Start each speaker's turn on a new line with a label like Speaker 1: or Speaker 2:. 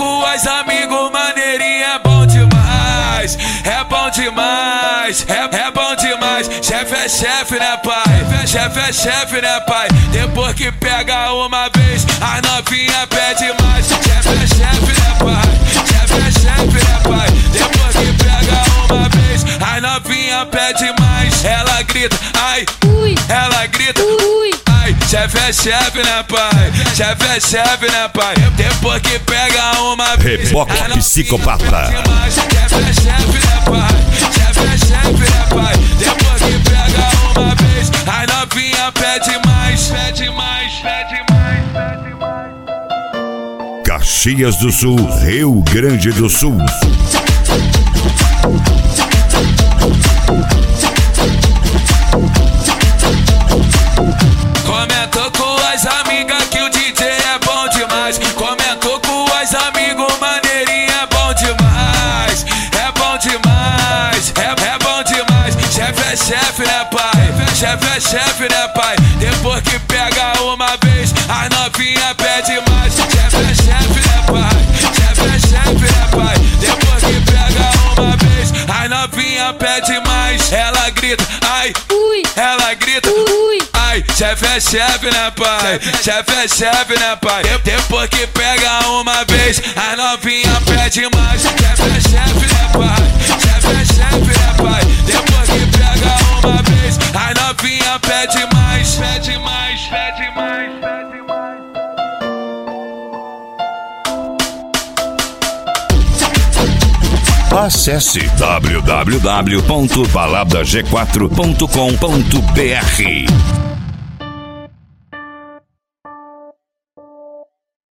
Speaker 1: com as amigos maneirinho é bom demais. É bom demais, é bom demais. Chefe é chefe, né pai? Chefe é chefe, né pai? Depois que pega uma vez, a novinha pede mais. Chefe é chefe, né pai? Chefe é chefe, né pai? Depois que pega uma vez, a novinha pede mais. Ela grita, ai, ui. Ela grita, ui. Ai, chefe é chefe, né pai? Chefe é chefe, né pai? Depois que pega uma vez,
Speaker 2: Reboque psicopata.
Speaker 1: Chefe é chefe, né pai? Chefe é chefe, né pai? Depois que pega uma vez, a novinha pede mais. Pede mais, pede mais, pede mais.
Speaker 2: Caxias do Sul, Rio Grande do Sul.
Speaker 1: Comentou com as amigas que o DJ é bom demais. Comentou com as amigos maneirinho é bom demais. É bom demais, é bom demais. Chefe é chefe, né pai? Chefe é chefe, né pai? Depois que pega uma vez, a novinha pede mais. Chefe é chefe, né pai? Chefe é chefe, né pai? Depois que pega uma vez, a novinha pede mais. Ela grita, ai, ui. Ela grita, ui. Ai, chefe é chefe, né pai? Chefe é chefe, né pai? Depois que pega uma vez, a novinha pede mais. Chefe é chefe, né pai? Chefe é chefe, né pai? Depois que pega uma vez, a novinha pede mais. Pede mais, pede mais, pede mais.
Speaker 2: Acesse www.baladag4.com.br.